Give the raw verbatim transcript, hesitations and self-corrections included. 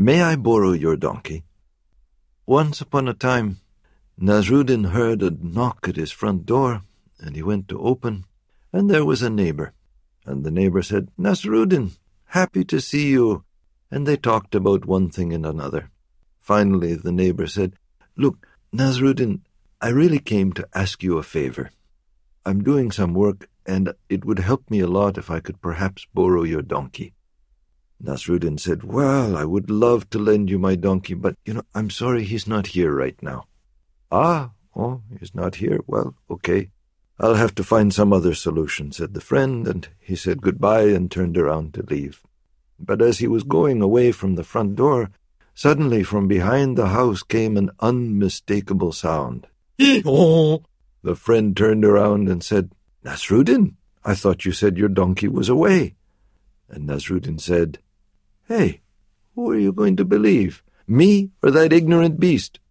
may I borrow your donkey?" Once upon a time, Nasruddin heard a knock at his front door, and he went to open, and there was a neighbor. And the neighbor said, "Nasruddin, happy to see you." And they talked about one thing and another. Finally, the neighbor said, "Look, Nasruddin, I really came to ask you a favor. I'm doing some work, and it would help me a lot if I could perhaps borrow your donkey." Nasruddin said, "Well, I would love to lend you my donkey, but, you know, I'm sorry he's not here right now." "Ah, oh, he's not here? Well, okay. I'll have to find some other solution," said the friend, and he said goodbye and turned around to leave. But as he was going away from the front door, suddenly from behind the house came an unmistakable sound. "Hee-haw!" The friend turned around and said, "Nasruddin, I thought you said your donkey was away." And Nasruddin said, "Hey, who are you going to believe, me or that ignorant beast?